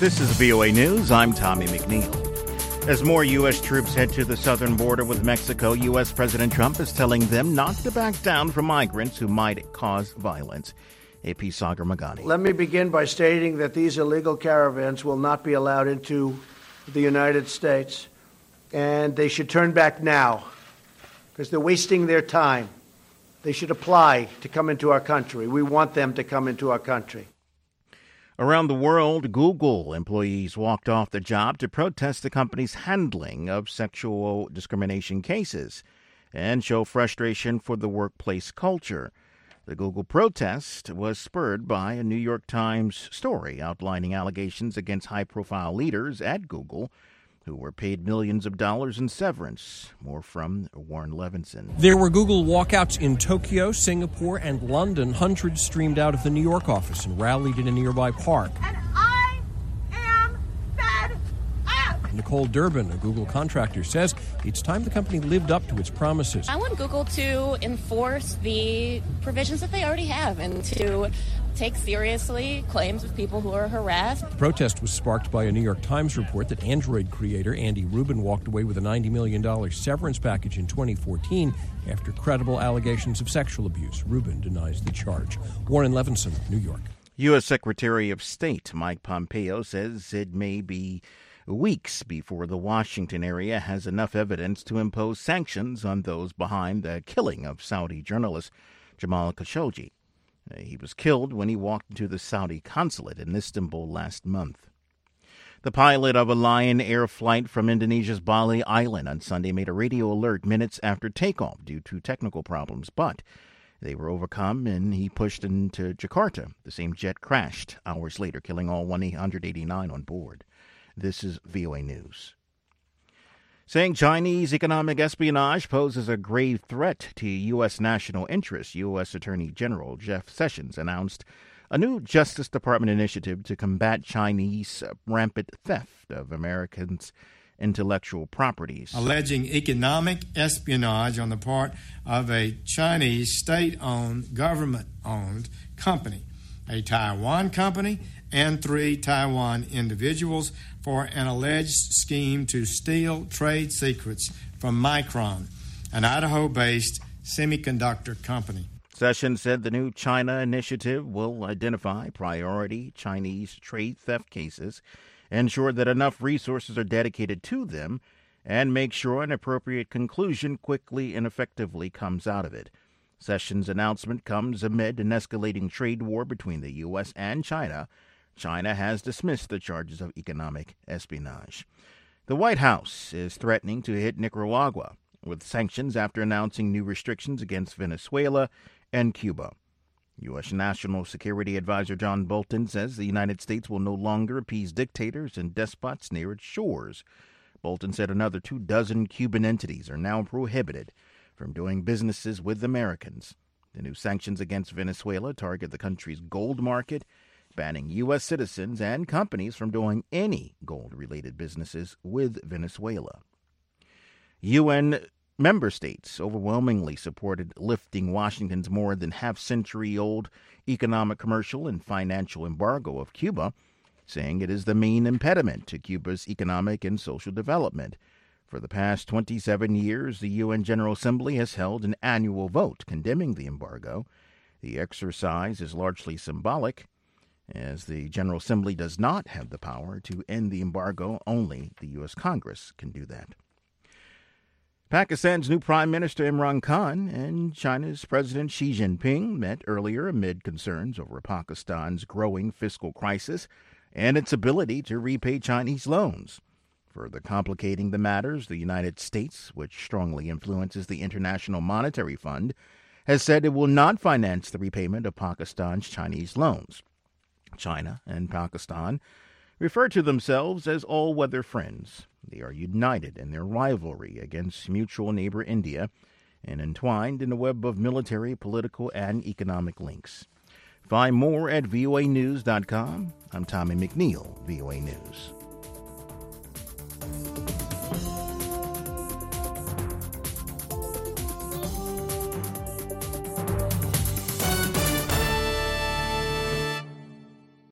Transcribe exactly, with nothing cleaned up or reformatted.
This is V O A News. I'm Tommy McNeil. As more U S troops head to the southern border with Mexico, U S President Trump is telling them not to back down from migrants who might cause violence. A P Sagar Magani. Let me begin by stating that these illegal caravans will not be allowed into the United States, and they should turn back now because they're wasting their time. They should apply to come into our country. We want them to come into our country. Around the world, Google employees walked off the job to protest the company's handling of sexual discrimination cases and show frustration for the workplace culture. The Google protest was spurred by a New York Times story outlining allegations against high-profile leaders at Google who were paid millions of dollars in severance. More from Warren Levinson. There were Google walkouts in Tokyo, Singapore, and London. Hundreds streamed out of the New York office and rallied in a nearby park. And I am fed up! Nicole Durbin, a Google contractor, says it's time the company lived up to its promises. I want Google to enforce the provisions that they already have and to take seriously claims of people who are harassed. The protest was sparked by a New York Times report that Android creator Andy Rubin walked away with a ninety million dollars severance package in twenty fourteen after credible allegations of sexual abuse. Rubin denies the charge. Warren Levinson, New York. U S. Secretary of State Mike Pompeo says it may be weeks before the Washington area has enough evidence to impose sanctions on those behind the killing of Saudi journalist Jamal Khashoggi. He was killed when he walked into the Saudi consulate in Istanbul last month. The pilot of a Lion Air flight from Indonesia's Bali Island on Sunday made a radio alert minutes after takeoff due to technical problems, but they were overcome and he pushed into Jakarta. The same jet crashed hours later, killing all one hundred eighty-nine on board. This is V O A News. Saying Chinese economic espionage poses a grave threat to U S national interests, U S Attorney General Jeff Sessions announced a new Justice Department initiative to combat Chinese rampant theft of Americans' intellectual properties. Alleging economic espionage on the part of a Chinese state-owned, government-owned company, a Taiwan company, and three Taiwan individuals for an alleged scheme to steal trade secrets from Micron, an Idaho-based semiconductor company. Sessions said the new China initiative will identify priority Chinese trade theft cases, ensure that enough resources are dedicated to them, and make sure an appropriate conclusion quickly and effectively comes out of it. Sessions' announcement comes amid an escalating trade war between the U S and China. China has dismissed the charges of economic espionage. The White House is threatening to hit Nicaragua with sanctions after announcing new restrictions against Venezuela and Cuba. U S. National Security Advisor John Bolton says the United States will no longer appease dictators and despots near its shores. Bolton said another two dozen Cuban entities are now prohibited from doing businesses with Americans. The new sanctions against Venezuela target the country's gold market, banning U S citizens and companies from doing any gold-related businesses with Venezuela. U N member states overwhelmingly supported lifting Washington's more than half-century-old economic, commercial, and financial embargo of Cuba, saying it is the main impediment to Cuba's economic and social development. For the past twenty-seven years, the U N General Assembly has held an annual vote condemning the embargo. The exercise is largely symbolic, as the General Assembly does not have the power to end the embargo. Only the U S. Congress can do that. Pakistan's new Prime Minister Imran Khan and China's President Xi Jinping met earlier amid concerns over Pakistan's growing fiscal crisis and its ability to repay Chinese loans. Further complicating the matters, the United States, which strongly influences the International Monetary Fund, has said it will not finance the repayment of Pakistan's Chinese loans. China and Pakistan refer to themselves as all-weather friends. They are united in their rivalry against mutual neighbor India and entwined in a web of military, political, and economic links. Find more at V O A news dot com. I'm Tommy McNeil, V O A News.